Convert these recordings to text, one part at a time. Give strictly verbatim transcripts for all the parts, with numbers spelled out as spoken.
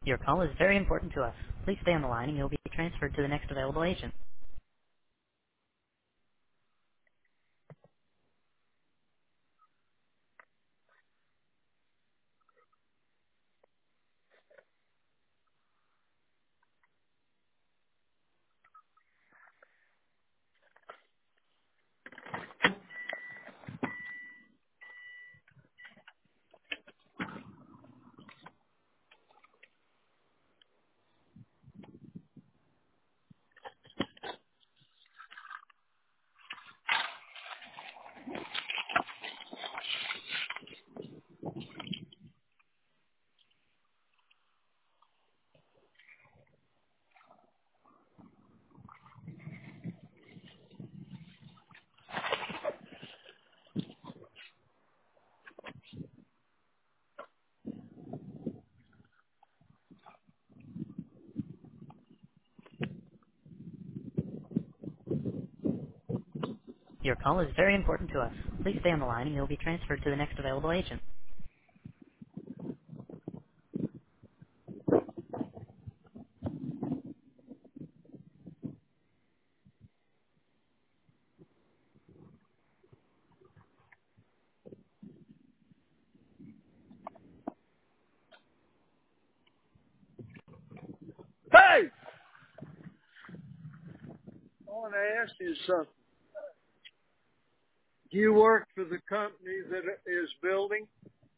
Your call is very important to us. Please stay on the line and you'll be transferred to the next available agent. Your call is very important to us. Please stay on the line and you'll be transferred to the next available agent. Hey! I want to ask you something. Do you work for the company that is building?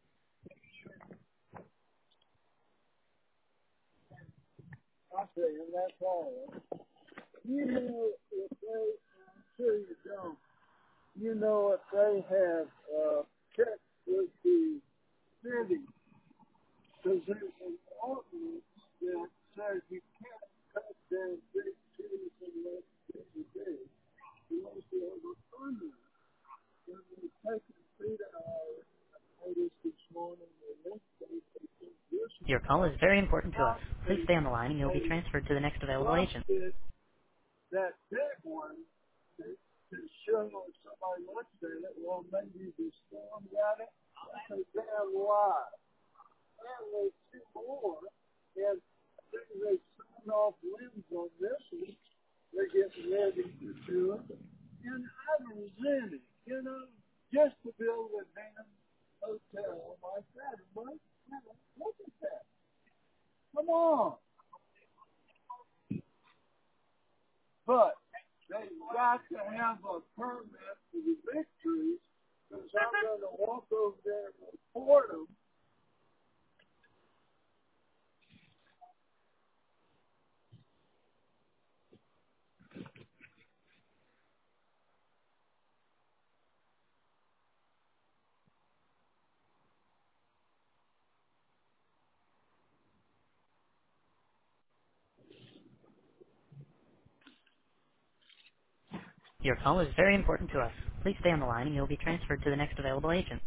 I'll tell you, and that's all. You know if they, I'm sure you don't, you know if they have uh, checked with the city, because there's an ordinance that says you can't cut down big trees unless it's big. Unless you have a permit. When we take a feet hour, I noticed this morning, the next day, they think this Your call is very important to us. Please stay on the line and you'll be transferred to the next available agent. it, that big one, to, to show if somebody looks at it, well, maybe the storm got it. That's a damn lie. And there's two more, and as they sign off limbs on this one, they're getting ready to do it. And I resent it, you know, just to build a damn hotel like that. But, look at that. Come on. But they got to have a permit for the big trees, because I'm going to walk over there and report them. Your call is very important to us. Please stay on the line and you'll be transferred to the next available agent.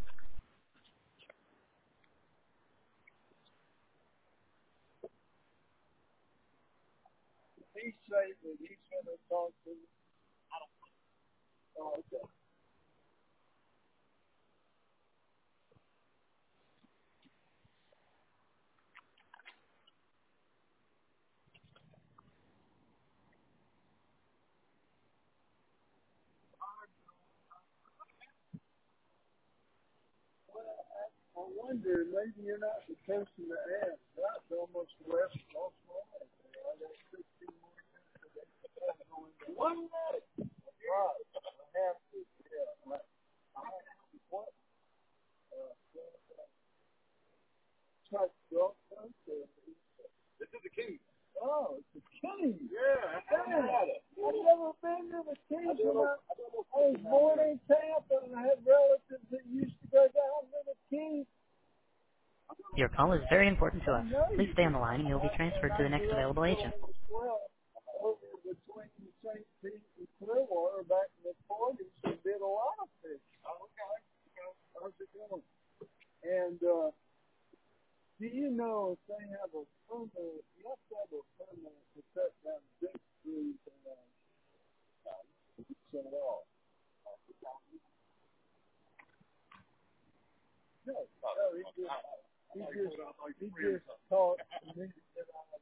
He's saying that he's going to talk to me. Oh, okay. I wonder, maybe you're not the person to ask. That's almost less than all small. I got sixteen more minutes. One minute. Right. I have to, yeah. I have to, what? Uh, touch golf course. This is the King. Oh, it's the King. Yeah, I had it. I've never been to the King. I, I was born in Tampa and I had relatives that used to go down to the King. Your call is very important to us. Please stay on the line and you'll be transferred to the next available agent. Well, over between Saint Pete and Clearwater back in the forties, we did a lot of fish. Oh, okay. How's it going? And uh, do you know if they have a permit? You have to have a permit to cut down big trees and uh, set off. No, no, he just, he just, he just talked to me.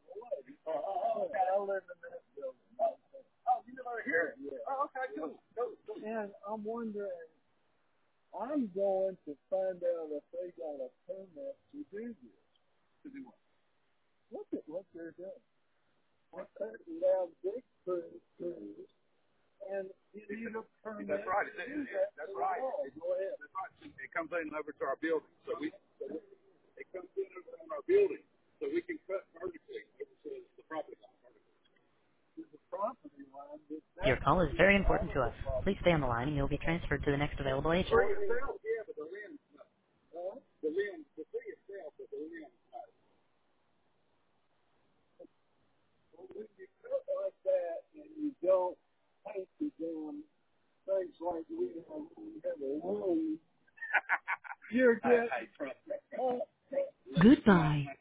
Oh, I live in that building. Oh, you live over here? Yeah. Oh, okay, cool. Cool. cool. And I'm wondering, I'm going to find out if they got a permit to do this. To do what? Look at what they're doing. They're cutting down big trees, trees, and you need a permit. That's right. It, it, it, that's right. It, Go ahead. That's right. It comes in over to our building, so we. So it comes in over on our building, so we can cut vertically over to the property line. To the property line. Your That's call is where the very important to us. actual Please property stay on the line. line and you'll be transferred to the next available The agent. tree itself, yeah, but the limbs, no. Huh? The limbs, the tree itself, but the limbs, no. Well, when you cut like that and you don't paint the damn things like we have, we have a wound, you're getting. Goodbye.